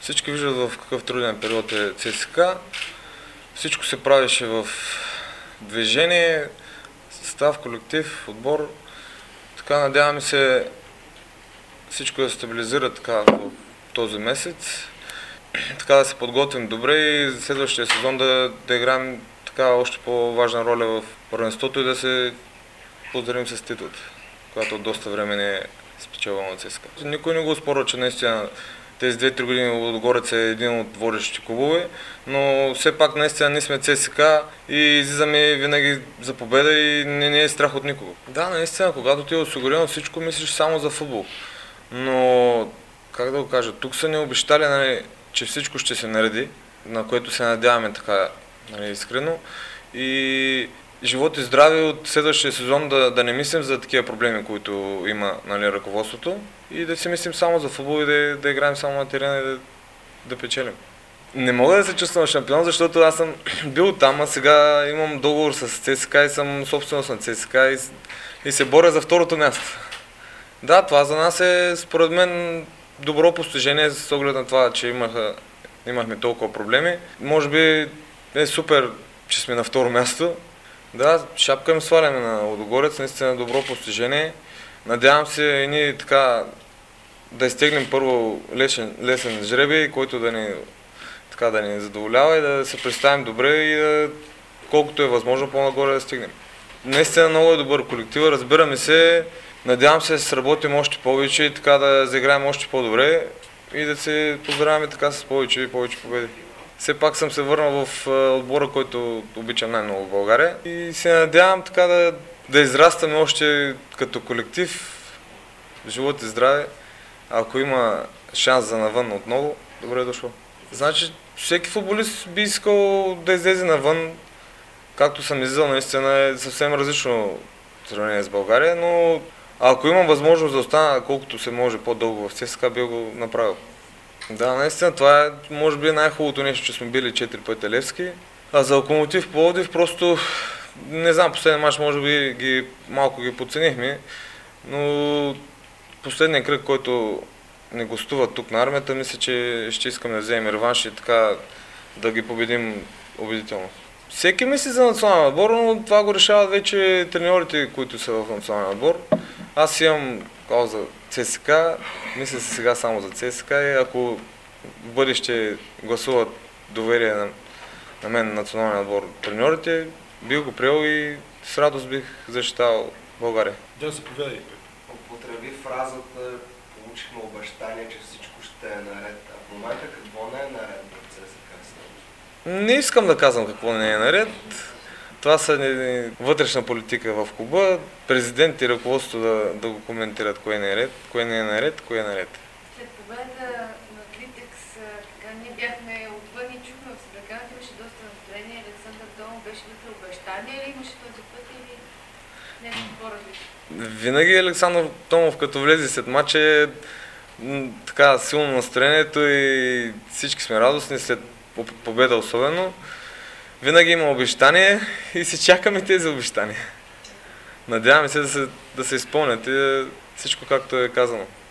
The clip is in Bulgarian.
Всички виждат в какъв труден период е ЦСКА. Всичко се правеше в движение, състав, колектив, отбор. Така надяваме се всичко да се стабилизира така в този месец. Така да се подготвим добре и за следващия сезон да играем така още по-важна роля в първенството и да се поздравим с титлата, която от доста време не е спечелвала на ЦСКА. Никой не го спорва, че наистина тези 2-3 години Лудогорец е един от водещите клубове, но все пак наистина ние сме ЦСКА и излизаме винаги за победа и не е страх от никого. Да, наистина, когато ти е осигурено всичко, мислиш само за футбол. Но, как да го кажа, тук са ни обещали, нали, че всичко ще се нареди, на което се надяваме така, нали, искрено. И живот и здраве от следващия сезон да не мислим за такива проблеми, които има, нали, ръководството и да си мислим само за футбол и да играем само на терена и да печелим. Не мога да се чувствам шампион, защото аз съм бил там, а сега имам договор с ЦСКА и съм собственост на ЦСКА и се боря за второто място. Да, това за нас е според мен добро постижение с оглед на това, че имахме толкова проблеми. Може би е супер, че сме на второ място. Да, шапка им сваляме на Лудогорец, наистина добро постижение. Надявам се и ние така да изтегнем първо лесен жребий, който да ни задоволява и да се представим добре и колкото е възможно по-нагоре да стигнем. Наистина много е добър колектив, разбираме се. Надявам се да се сработим още повече и така да заиграем още по-добре и да се поздравяме така с повече и повече победи. Все пак съм се върнал в отбора, който обичам най-много в България и се надявам така да израстваме още като колектив, живот и здраве. Ако има шанс за навън отново, добре е дошло. Значи всеки футболист би искал да излезе навън, както съм излизал, наистина е съвсем различно в сравнение с България, но ако имам възможност да остана колкото се може по-дълго в ЦСКА, би го направил. Да, наистина това е може би най-хубавото нещо, че сме били 4 пъти Левски. А за Локомотив Пловдив просто, не знам, последния мач може би малко ги подценихме, но последният кръг, който не гостува тук на армията, мисля, че ще искаме да вземем реванш и така да ги победим убедително. Всеки мисли за национален отбор, но това го решават вече треньорите, които са в национален отбор. Аз имам кауза ЦСКА, мисля се сега само за ЦСКА и ако в бъдеще гласуват доверие на мен националния отбор треньорите, бих го приел и с радост бих защитавал България. Да, заповядай. Употреби фразата "получихме обещание, че всичко ще е наред". А в момента какво не е наред в ЦСКА? Не искам да казвам какво не е наред. Това са вътрешна политика в клуба. Президент и ръководство да го коментират кое не е наред, кое не е наред, кое е наред. След победа на Критекс, така ние бяхме отвън и чухме в съблеканата, имаше доста настроение. Александър Томов беше вътре обещание ли имаше този път или нещо по-различно? Винаги Александър Томов, като влезе след матча, е така силно настроението и всички сме радостни след победа особено. Винаги има обещание и се чакаме тези обещания. Надяваме се да се изпълнят и всичко както е казано.